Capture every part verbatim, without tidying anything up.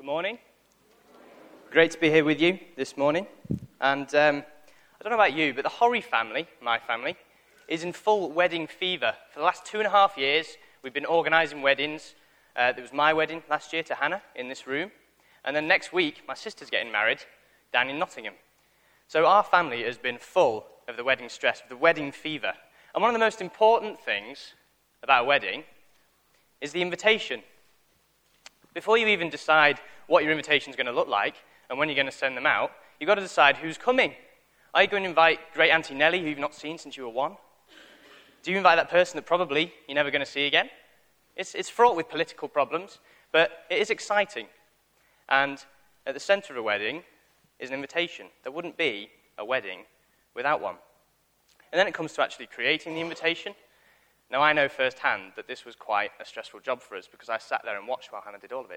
Good morning. Great to be here with you this morning. And um, I don't know about you, but the Horry family, my family, is in full wedding fever. For the last two and a half years, we've bbeen organising weddings. Uh, there was my wedding last year to Hannah in this room. And then next week, my sister's getting married down in Nottingham. So our family has been full of the wedding stress, of the wedding fever. And one of the most important things about a wedding is the invitation. Before you even decide what your invitation is going to look like and when you're going to send them out, you've got to decide who's coming. Are you going to invite great Auntie Nellie, who you've not seen since you were one? Do you invite that person that probably you're never going to see again? It's, it's fraught with political problems, but it is exciting. And at the centre of a wedding is an invitation. There wouldn't be a wedding without one. And then it comes to actually creating the invitation. Now, I know firsthand that this was quite a stressful job for us because I sat there and watched while Hannah did all of it.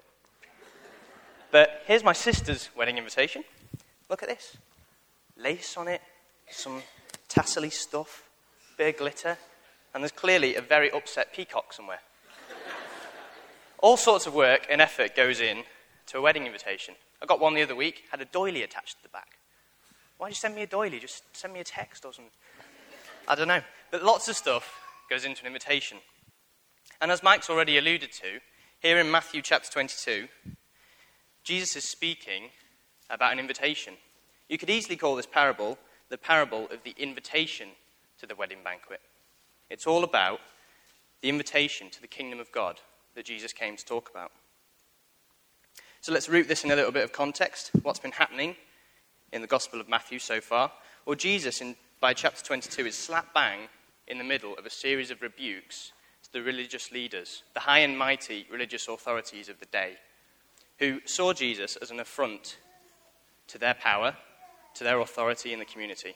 But here's my sister's wedding invitation. Look at this. Lace on it, some tassel-y stuff, bit of glitter, and there's clearly a very upset peacock somewhere. All sorts of work and effort goes in to a wedding invitation. I got one the other week, had a doily attached to the back. Why'd you send me a doily? Just send me a text or something. I don't know. But lots of stuff goes into an invitation. And as Mike's already alluded to, here in Matthew chapter twenty-two, Jesus is speaking about an invitation. You could easily call this parable the parable of the invitation to the wedding banquet. It's all about the invitation to the kingdom of God that Jesus came to talk about. So let's root this in a little bit of context. What's been happening in the Gospel of Matthew so far? Well, Jesus, in, by chapter twenty-two, is slap bang in the middle of a series of rebukes to the religious leaders, the high and mighty religious authorities of the day, who saw Jesus as an affront to their power, to their authority in the community.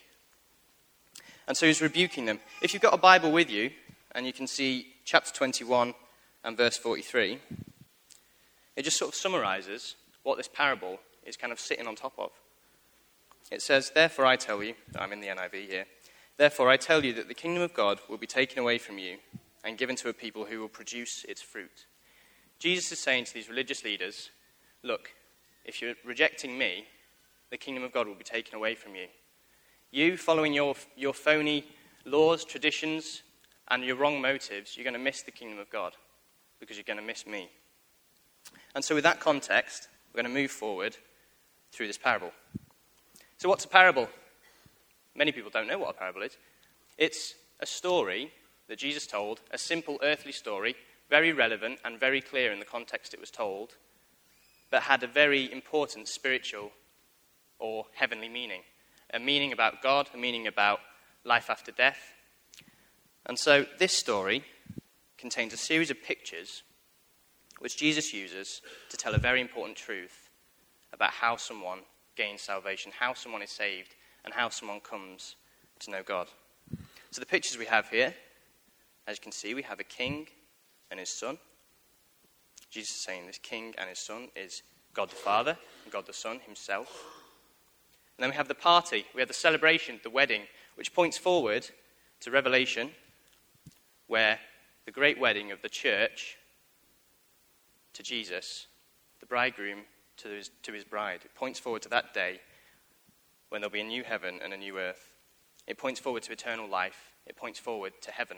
And so he's rebuking them. If you've got a Bible with you, and you can see chapter twenty-one and verse forty-three, it just sort of summarizes what this parable is kind of sitting on top of. It says, "Therefore I tell you," I'm in the N I V here, "Therefore I tell you that the kingdom of God will be taken away from you and given to a people who will produce its fruit." Jesus is saying to these religious leaders, look, if you're rejecting me, the kingdom of God will be taken away from you. You, following your, your phony laws, traditions, and your wrong motives, you're going to miss the kingdom of God because you're going to miss me. And so with that context, we're going to move forward through this parable. So what's a parable? Many people don't know what a parable is. It's a story that Jesus told, a simple earthly story, very relevant and very clear in the context it was told, but had a very important spiritual or heavenly meaning. A meaning about God, a meaning about life after death. And so this story contains a series of pictures which Jesus uses to tell a very important truth about how someone gains salvation, how someone is saved, and how someone comes to know God. So the pictures we have here, as you can see, we have a king and his son. Jesus is saying this king and his son is God the Father and God the Son himself. And then we have the party, we have the celebration, the wedding, which points forward to Revelation, where the great wedding of the church to Jesus, the bridegroom to his, to his bride. It points forward to that day when there'll be a new heaven and a new earth. It points forward to eternal life. It points forward to heaven.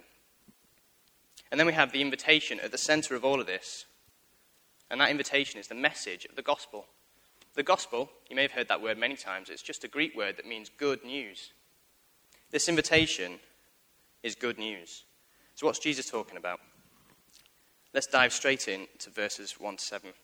And then we have the invitation at the center of all of this. And that invitation is the message of the gospel. The gospel, you may have heard that word many times, it's just a Greek word that means good news. This invitation is good news. So what's Jesus talking about? Let's dive straight in to verses one to seven.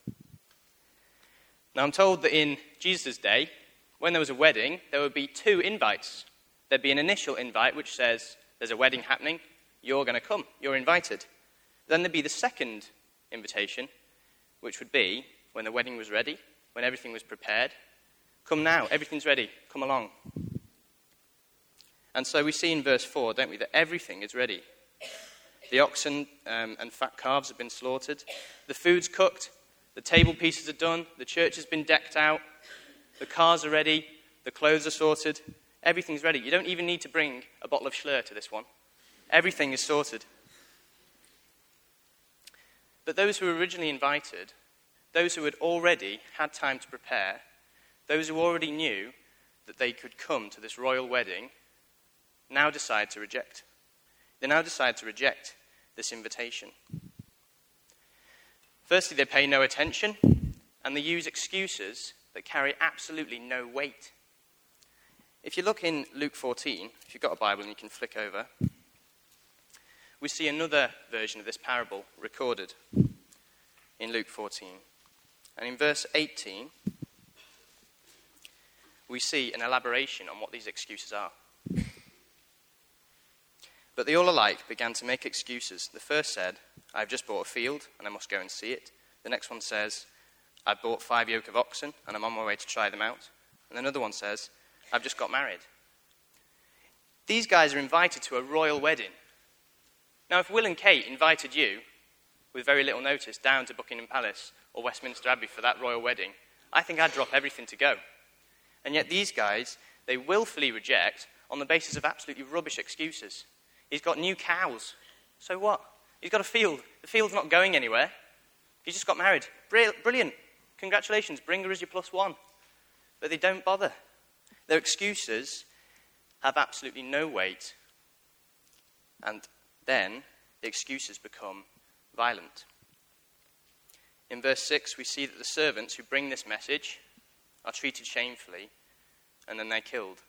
Now I'm told that in Jesus' day, when there was a wedding, there would be two invites. There'd be an initial invite which says, there's a wedding happening, you're going to come, you're invited. Then there'd be the second invitation, which would be when the wedding was ready, when everything was prepared. Come now, everything's ready, come along. And so we see in verse four, don't we, that everything is ready. The oxen um, and fat calves have been slaughtered. The food's cooked. The table pieces are done. The church has been decked out. The cars are ready. The clothes are sorted. Everything's ready. You don't even need to bring a bottle of Schlur to this one. Everything is sorted. But those who were originally invited those who had already had time to prepare, those who already knew that they could come to this royal wedding, now decide to reject. They now decide to reject this invitation. Firstly, they pay no attention, and they use excuses that carry absolutely no weight. If you look in Luke fourteen, if you've got a Bible and you can flick over, we see another version of this parable recorded in Luke fourteen. And in verse eighteen, we see an elaboration on what these excuses are. But they all alike began to make excuses. The first said, I've just bought a field and I must go and see it. The next one says, I've bought five yoke of oxen and I'm on my way to try them out. And another one says, I've just got married. These guys are invited to a royal wedding. Now, if Will and Kate invited you, with very little notice, down to Buckingham Palace or Westminster Abbey for that royal wedding, I think I'd drop everything to go. And yet these guys, they willfully reject on the basis of absolutely rubbish excuses. He's got new cows. So what? He's got a field. The field's not going anywhere. He just got married. Brilliant. Congratulations. Bring her as your plus one. But they don't bother. Their excuses have absolutely no weight. And then the excuses become violent. In verse six, we see that the servants who bring this message are treated shamefully, and then they're killed.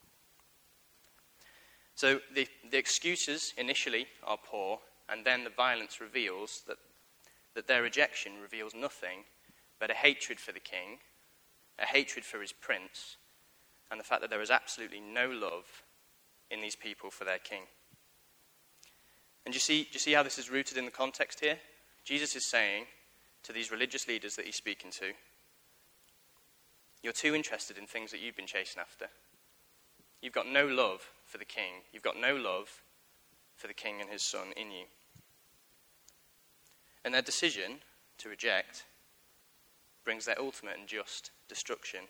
So the, the excuses initially are poor, and then the violence reveals that, that their rejection reveals nothing but a hatred for the king, a hatred for his prince, and the fact that there is absolutely no love in these people for their king. And do you see, do you see how this is rooted in the context here? Jesus is saying to these religious leaders that he's speaking to, you're too interested in things that you've been chasing after. You've got no love for the king. You've got no love for the king and his son in you. And their decision to reject brings their ultimate and just destruction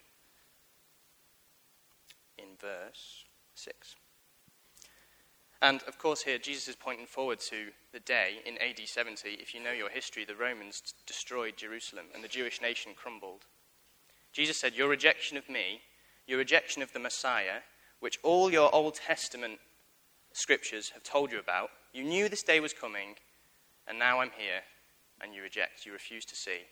in verse six. And, of course, here Jesus is pointing forward to the day in A D seventy. If you know your history, the Romans destroyed Jerusalem and the Jewish nation crumbled. Jesus said, your rejection of me, your rejection of the Messiah, which all your Old Testament scriptures have told you about, you knew this day was coming, and now I'm here, and you reject, you refuse to see.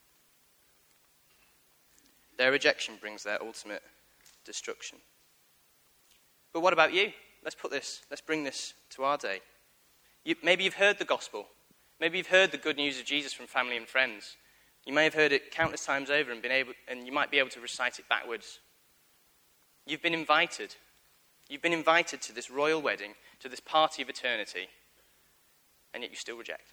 Their rejection brings their ultimate destruction. But what about you? Let's put this, let's bring this to our day. You, maybe you've heard the gospel. Maybe you've heard the good news of Jesus from family and friends. You may have heard it countless times over and been able, and you might be able to recite it backwards. You've been invited. You've been invited to this royal wedding, to this party of eternity, and yet you still reject.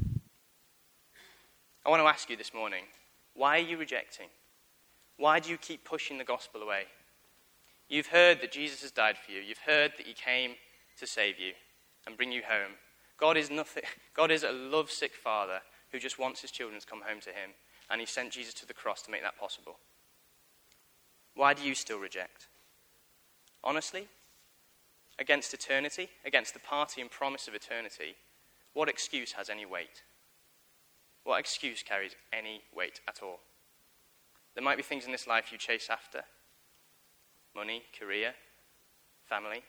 I want to ask you this morning, why are you rejecting? Why do you keep pushing the gospel away? You've heard that Jesus has died for you. You've heard that he came to save you and bring you home. God is nothing. God is a lovesick father who just wants his children to come home to him, and he sent Jesus to the cross to make that possible. Why do you still reject? Honestly, against eternity, against the party and promise of eternity, what excuse has any weight? What excuse carries any weight at all? There might be things in this life you chase after. Money, career, family.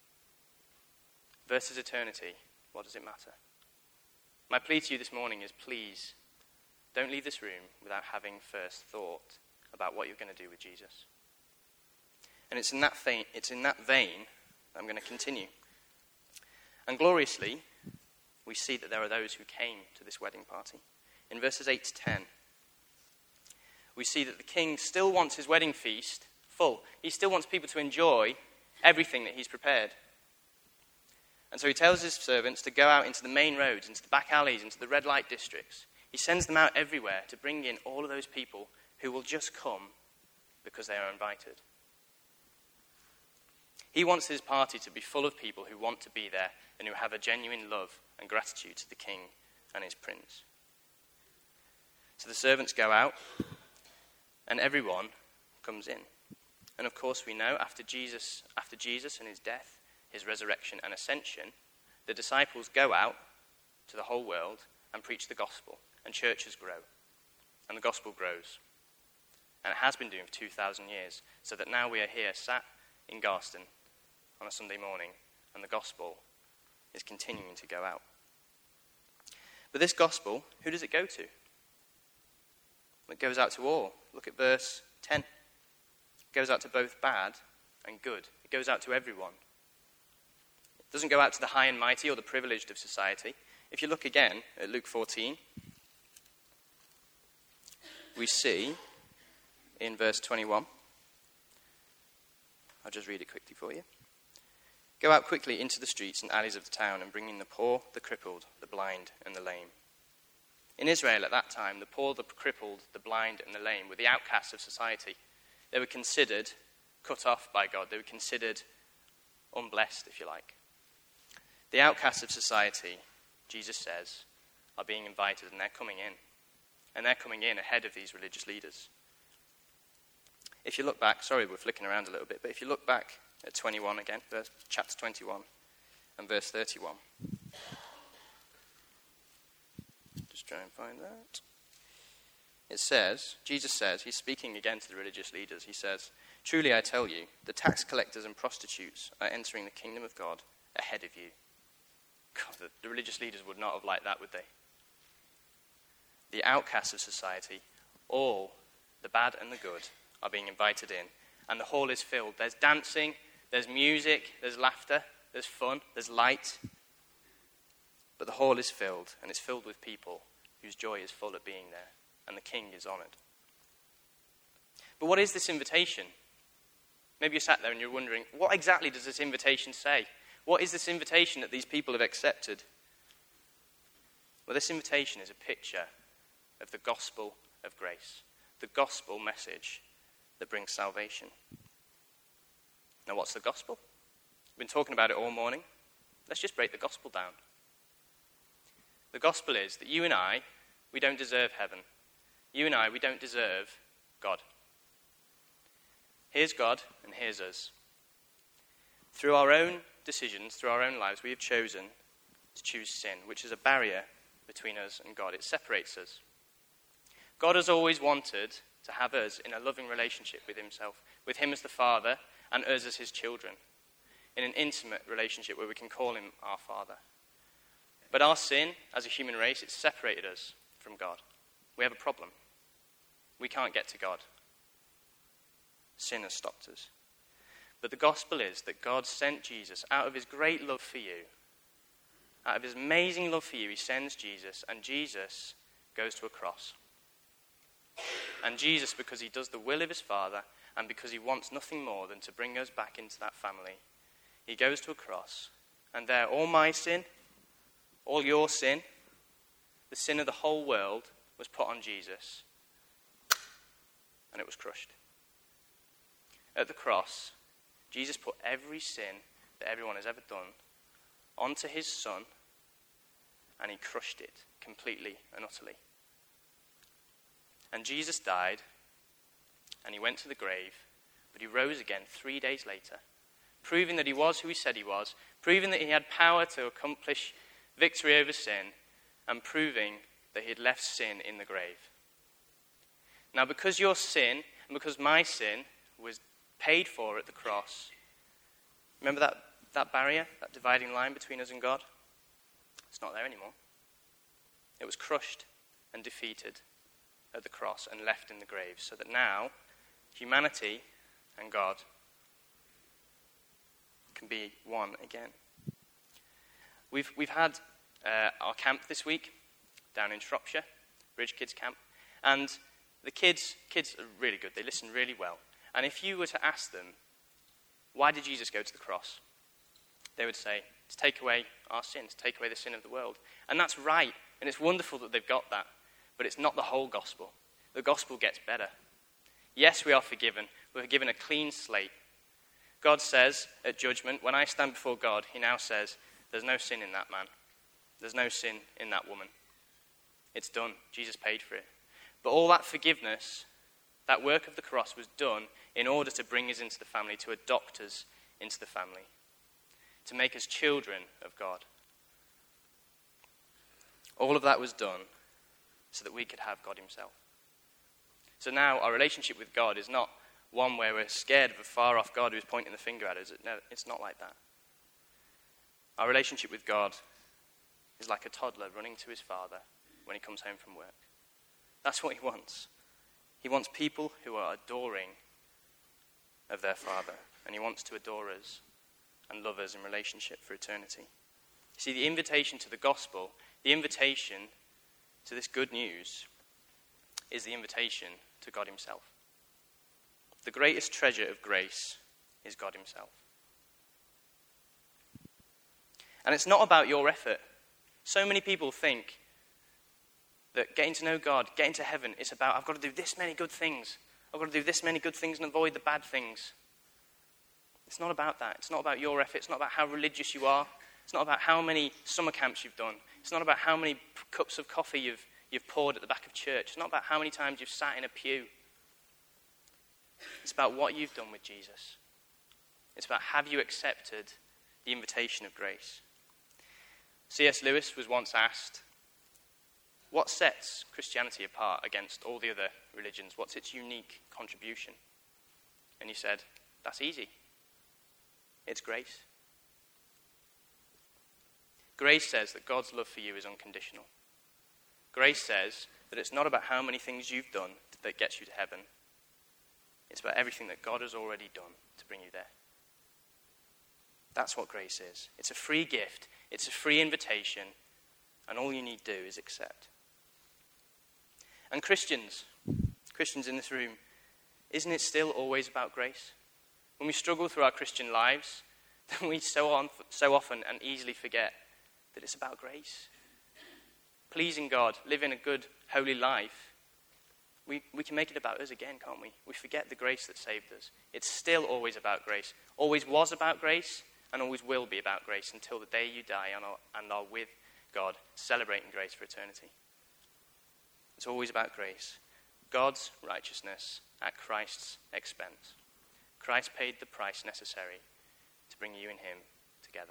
Versus eternity, what does it matter? My plea to you this morning is, please, don't leave this room without having first thought about what you're going to do with Jesus. And it's in that vein, it's in that vein that I'm going to continue. And gloriously, we see that there are those who came to this wedding party. In verses eight to ten, we see that the king still wants his wedding feast full. He still wants people to enjoy everything that he's prepared. And so he tells his servants to go out into the main roads, into the back alleys, into the red light districts. He sends them out everywhere to bring in all of those people who will just come because they are invited. He wants his party to be full of people who want to be there and who have a genuine love and gratitude to the king and his prince. So the servants go out and everyone comes in. And of course we know after Jesus, after Jesus and his death, his resurrection and ascension, the disciples go out to the whole world and preach the gospel, and churches grow. And the gospel grows. And it has been doing for two thousand years, so that now we are here sat in Garston on a Sunday morning, and the gospel is continuing to go out. But this gospel, who does it go to? It goes out to all. Look at verse ten. It goes out to both bad and good. It goes out to everyone. It doesn't go out to the high and mighty or the privileged of society. If you look again at Luke fourteen, we see in verse twenty-one, I'll just read it quickly for you. Go out quickly into the streets and alleys of the town and bring in the poor, the crippled, the blind, and the lame. In Israel at that time, the poor, the crippled, the blind, and the lame were the outcasts of society. They were considered cut off by God. They were considered unblessed, if you like. The outcasts of society, Jesus says, are being invited, and they're coming in. And they're coming in ahead of these religious leaders. If you look back, sorry we're flicking around a little bit, but if you look back at twenty-one again, verse, chapter twenty-one and verse thirty-one. Just try and find that. It says, Jesus says, he's speaking again to the religious leaders, he says, truly I tell you, the tax collectors and prostitutes are entering the kingdom of God ahead of you. God, the, the religious leaders would not have liked that, would they? The outcasts of society, all the bad and the good, are being invited in, and the hall is filled. There's dancing, there's music, there's laughter, there's fun, there's light. But the hall is filled, and it's filled with people whose joy is full at being there, and the king is honored. But what is this invitation? Maybe you're sat there and you're wondering, what exactly does this invitation say? What is this invitation that these people have accepted? Well, this invitation is a picture of the gospel of grace, the gospel message that brings salvation. Now, what's the gospel? We've been talking about it all morning. Let's just break the gospel down. The gospel is that you and I, we don't deserve heaven. You and I, we don't deserve God. Here's God, and here's us. Through our own decisions, through our own lives, we have chosen to choose sin, which is a barrier between us and God. It separates us. God has always wanted to have us in a loving relationship with himself, with him as the Father and us as his children, in an intimate relationship where we can call him our Father. But our sin, as a human race, it's separated us from God. We have a problem. We can't get to God. Sin has stopped us. But the gospel is that God sent Jesus out of his great love for you. Out of his amazing love for you, he sends Jesus, and Jesus goes to a cross. And Jesus, because he does the will of his Father, and because he wants nothing more than to bring us back into that family, he goes to a cross. And there, all my sin, all your sin, the sin of the whole world was put on Jesus. And it was crushed. At the cross, Jesus put every sin that everyone has ever done onto his Son, and he crushed it completely and utterly. And Jesus died, and he went to the grave, but he rose again three days later, proving that he was who he said he was, proving that he had power to accomplish victory over sin, and proving that he had left sin in the grave. Now, because your sin, and because my sin, was paid for at the cross, remember that, that barrier, that dividing line between us and God? It's not there anymore. It was crushed and defeated at the cross and left in the grave, so that now humanity and God can be one again. We've we've had uh, our camp this week down in Shropshire, Bridge Kids Camp, and the kids kids are really good. They listen really well. And if you were to ask them, why did Jesus go to the cross? They would say, to take away our sins, to take away the sin of the world. And that's right, and it's wonderful that they've got that, but it's not the whole gospel. The gospel gets better. Yes, we are forgiven. We're given a clean slate. God says at judgment, when I stand before God, he now says, there's no sin in that man. There's no sin in that woman. It's done. Jesus paid for it. But all that forgiveness, that work of the cross was done in order to bring us into the family, to adopt us into the family, to make us children of God. All of that was done so that we could have God himself. So now our relationship with God is not one where we're scared of a far-off God who's pointing the finger at us. No, it's not like that. Our relationship with God is like a toddler running to his father when he comes home from work. That's what he wants. He wants people who are adoring of their Father, and he wants to adore us and love us in relationship for eternity. You see, the invitation to the gospel, the invitation to this good news, is the invitation to God himself. The greatest treasure of grace is God himself. And it's not about your effort. So many people think that getting to know God, getting to heaven, is about, I've got to do this many good things. I've got to do this many good things and avoid the bad things. It's not about that. It's not about your effort. It's not about how religious you are. It's not about how many summer camps you've done. It's not about how many p- cups of coffee you've, you've poured at the back of church. It's not about how many times you've sat in a pew. It's about what you've done with Jesus. It's about, have you accepted the invitation of grace? C S Lewis was once asked, what sets Christianity apart against all the other religions? What's its unique contribution? And he said, that's easy. It's grace. Grace says that God's love for you is unconditional. Grace says that it's not about how many things you've done that gets you to heaven. It's about everything that God has already done to bring you there. That's what grace is. It's a free gift. It's a free invitation. And all you need to do is accept. And Christians, Christians in this room, isn't it still always about grace? When we struggle through our Christian lives, then we so, on, so often and easily forget that it's about grace. Pleasing God, living a good, holy life, we, we can make it about us again, can't we? We forget the grace that saved us. It's still always about grace. Always was about grace, and always will be about grace until the day you die and are, and are with God, celebrating grace for eternity. It's always about grace. God's righteousness at Christ's expense. Christ paid the price necessary to bring you and him together.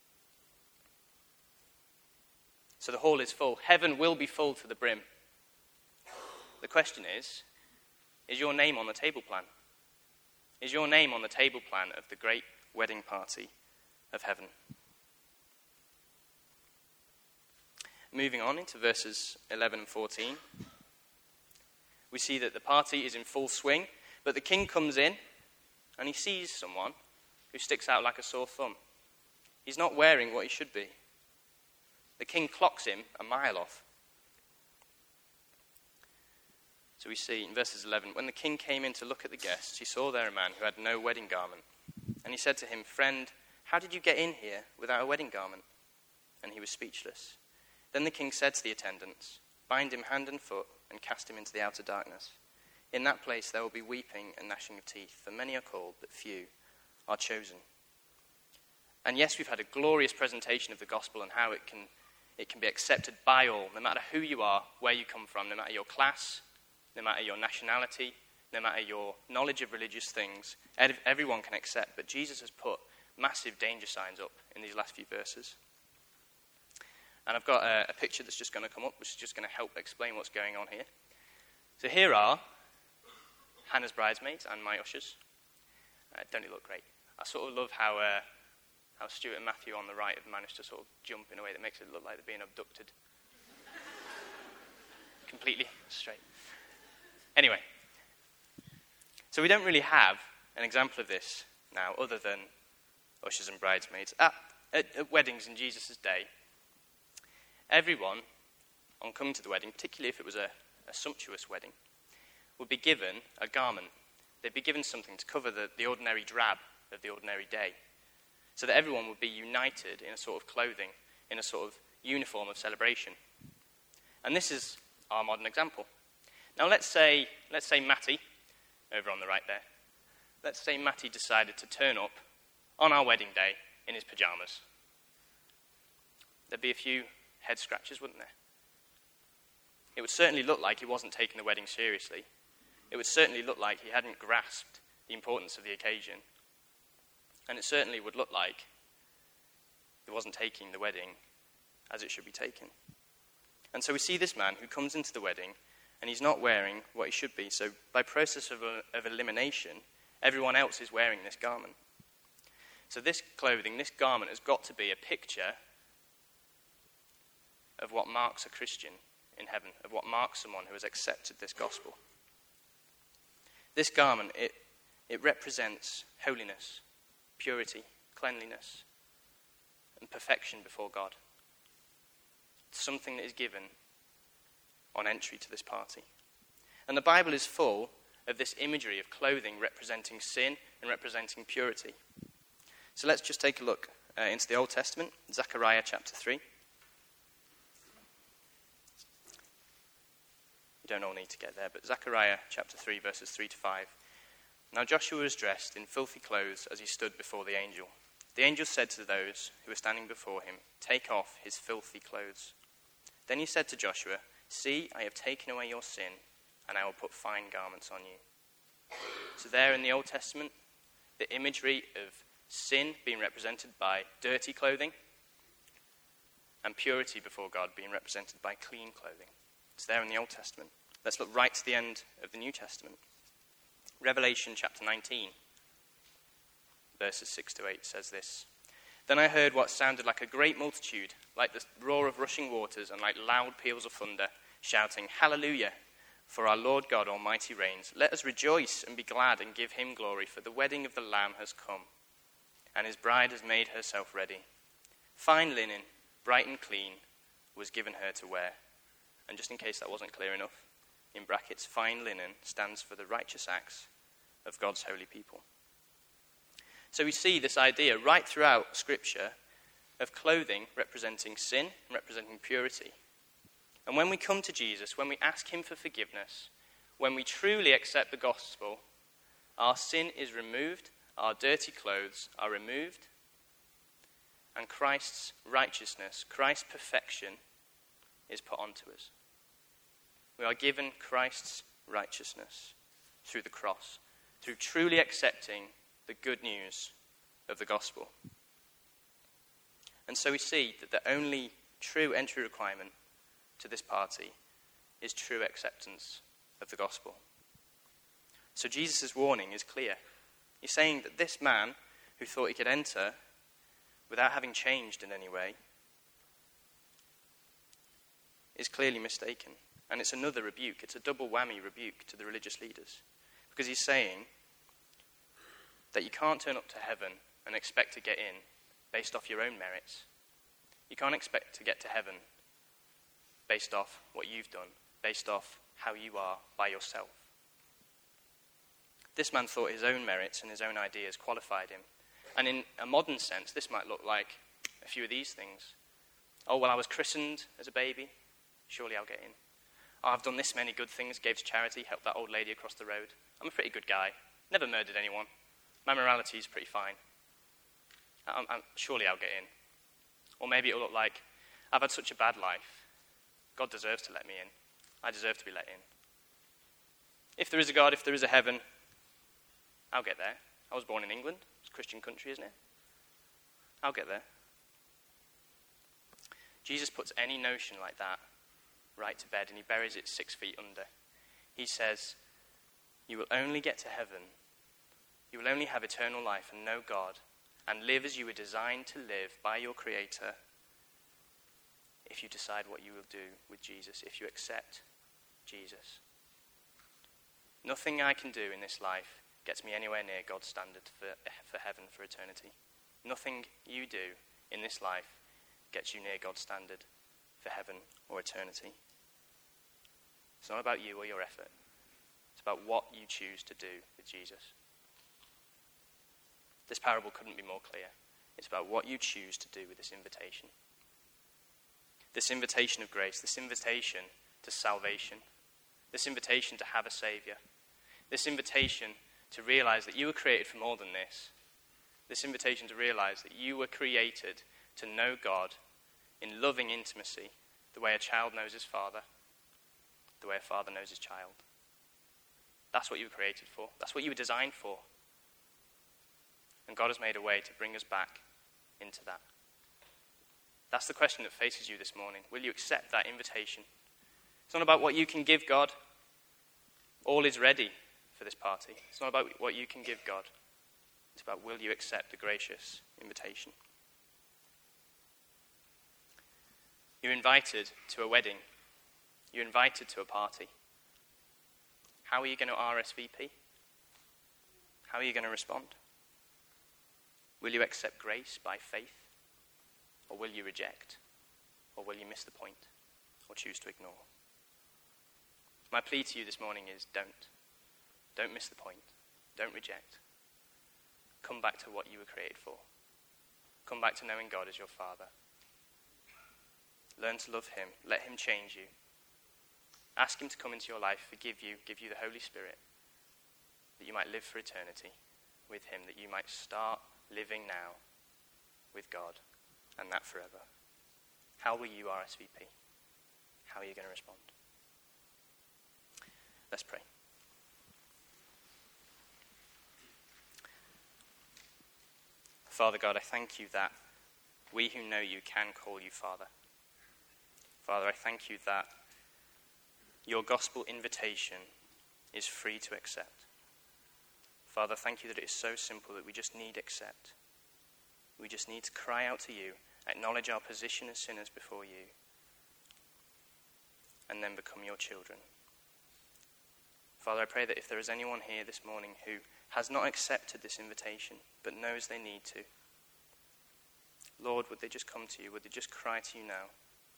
So the hall is full. Heaven will be full to the brim. The question is, is your name on the table plan? Is your name on the table plan of the great wedding party of heaven? Moving on into verses eleven and fourteen, we see that the party is in full swing, but the king comes in and he sees someone who sticks out like a sore thumb. He's not wearing what he should be. The king clocks him a mile off. So we see in verses eleven, when the king came in to look at the guests, he saw there a man who had no wedding garment. And he said to him, "Friend, how did you get in here without a wedding garment?" And he was speechless. Then the king said to the attendants, "Bind him hand and foot and cast him into the outer darkness. In that place there will be weeping and gnashing of teeth, for many are called, but few are chosen." And yes, we've had a glorious presentation of the gospel and how it can, it can be accepted by all, no matter who you are, where you come from, no matter your class, no matter your nationality, no matter your knowledge of religious things. Everyone can accept, but Jesus has put massive danger signs up in these last few verses. And I've got a, a picture that's just going to come up, which is just going to help explain what's going on here. So here are Hannah's bridesmaids and my ushers. Uh, don't they look great? I sort of love how uh, how Stuart and Matthew on the right have managed to sort of jump in a way that makes it look like they're being abducted. Completely straight. Anyway, so we don't really have an example of this now other than ushers and bridesmaids. At, at, at weddings in Jesus' day, everyone, on coming to the wedding, particularly if it was a, a sumptuous wedding, would be given a garment. They'd be given something to cover the, the ordinary drab of the ordinary day, so that everyone would be united in a sort of clothing, in a sort of uniform of celebration. And this is our modern example. Now let's say, let's say Matty, over on the right there, let's say Matty decided to turn up on our wedding day in his pajamas. There'd be a few head scratches, wouldn't there? It would certainly look like he wasn't taking the wedding seriously. It would certainly look like he hadn't grasped the importance of the occasion. And it certainly would look like he wasn't taking the wedding as it should be taken. And so we see this man who comes into the wedding and he's not wearing what he should be. So by process of, of elimination, everyone else is wearing this garment. So this clothing, this garment has got to be a picture of what marks a Christian in heaven, of what marks someone who has accepted this gospel. This garment, it, it represents holiness, purity, cleanliness, and perfection before God. It's something that is given on entry to this party. And the Bible is full of this imagery of clothing representing sin and representing purity. So let's just take a look uh, into the Old Testament, Zechariah chapter three. You don't all need to get there, but Zechariah chapter three, verses three to five. Now Joshua was dressed in filthy clothes as he stood before the angel. The angel said to those who were standing before him, "Take off his filthy clothes." Then he said to Joshua, "See, I have taken away your sin, and I will put fine garments on you." So there in the Old Testament, the imagery of sin being represented by dirty clothing, and purity before God being represented by clean clothing. It's there in the Old Testament. Let's look right to the end of the New Testament. Revelation chapter nineteen, verses six to eight says this. Then I heard what sounded like a great multitude, like the roar of rushing waters and like loud peals of thunder, shouting, "Hallelujah! For our Lord God Almighty reigns. Let us rejoice and be glad and give him glory, for the wedding of the Lamb has come, and his bride has made herself ready. Fine linen, bright and clean, was given her to wear." And just in case that wasn't clear enough, in brackets, fine linen stands for the righteous acts of God's holy people. So we see this idea right throughout Scripture of clothing representing sin and representing purity. And when we come to Jesus, when we ask him for forgiveness, when we truly accept the gospel, our sin is removed, our dirty clothes are removed, and Christ's righteousness, Christ's perfection is put onto us. We are given Christ's righteousness through the cross, through truly accepting the good news of the gospel. And so we see that the only true entry requirement to this party is true acceptance of the gospel. So Jesus' warning is clear. He's saying that this man who thought he could enter without having changed in any way is clearly mistaken. And it's another rebuke. It's a double whammy rebuke to the religious leaders. Because he's saying that you can't turn up to heaven and expect to get in based off your own merits. You can't expect to get to heaven based off what you've done, based off how you are by yourself. This man thought his own merits and his own ideas qualified him. And in a modern sense, this might look like a few of these things. Oh, well, I was christened as a baby. Surely I'll get in. Oh, I've done this many good things, gave to charity, helped that old lady across the road. I'm a pretty good guy. Never murdered anyone. My morality is pretty fine. I'm, I'm, surely I'll get in. Or maybe it'll look like, I've had such a bad life. God deserves to let me in. I deserve to be let in. If there is a God, if there is a heaven, I'll get there. I was born in England. It's a Christian country, isn't it? I'll get there. Jesus puts any notion like that right to bed, and he buries it six feet under. He says, you will only get to heaven, you will only have eternal life and know God, and live as you were designed to live by your Creator, if you decide what you will do with Jesus, if you accept Jesus. Nothing I can do in this life gets me anywhere near God's standard for, for heaven, for eternity. Nothing you do in this life gets you near God's standard for heaven or eternity. It's not about you or your effort. It's about what you choose to do with Jesus. This parable couldn't be more clear. It's about what you choose to do with this invitation. This invitation of grace, this invitation to salvation, this invitation to have a Saviour, this invitation to realize that you were created for more than this, this invitation to realize that you were created to know God in loving intimacy, the way a child knows his father, the way a father knows his child. That's what you were created for. That's what you were designed for. And God has made a way to bring us back into that. That's the question that faces you this morning. Will you accept that invitation? It's not about what you can give God. All is ready for this party. It's not about what you can give God. It's about, will you accept the gracious invitation? You're invited to a wedding. You're invited to a party. How are you going to R S V P? How are you going to respond? Will you accept grace by faith? Or will you reject? Or will you miss the point? Or choose to ignore? My plea to you this morning is don't. Don't miss the point. Don't reject. Come back to what you were created for. Come back to knowing God as your Father. Learn to love him. Let him change you. Ask him to come into your life, forgive you, give you the Holy Spirit, that you might live for eternity with him, that you might start living now with God, and that forever. How will you R S V P? How are you going to respond? Let's pray. Father God, I thank you that we who know you can call you Father. Father, I thank you that your gospel invitation is free to accept. Father, thank you that it is so simple that we just need accept. We just need to cry out to you, acknowledge our position as sinners before you, and then become your children. Father, I pray that if there is anyone here this morning who has not accepted this invitation, but knows they need to, Lord, would they just come to you? Would they just cry to you now?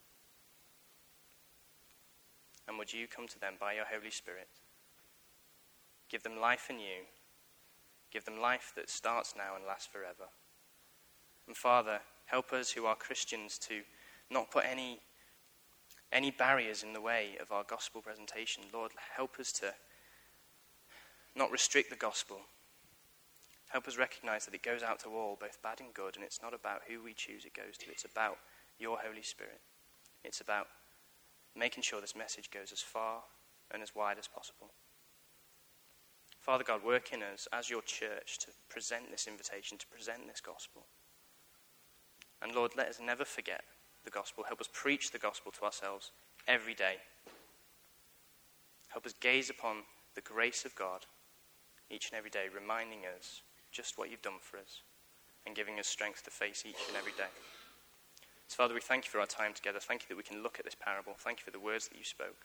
And would you come to them by your Holy Spirit? Give them life in you. Give them life that starts now and lasts forever. And Father, help us who are Christians to not put any, any barriers in the way of our gospel presentation. Lord, help us to not restrict the gospel. Help us recognize that it goes out to all, both bad and good, and it's not about who we choose it goes to. It's about your Holy Spirit. It's about making sure this message goes as far and as wide as possible. Father God, work in us as your church to present this invitation, to present this gospel. And Lord, let us never forget the gospel. Help us preach the gospel to ourselves every day. Help us gaze upon the grace of God each and every day, reminding us just what you've done for us and giving us strength to face each and every day. So Father, we thank you for our time together. Thank you that we can look at this parable. Thank you for the words that you spoke.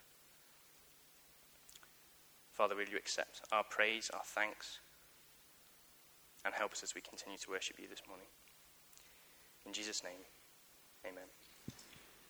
Father, will you accept our praise, our thanks, and help us as we continue to worship you this morning. In Jesus' name, amen.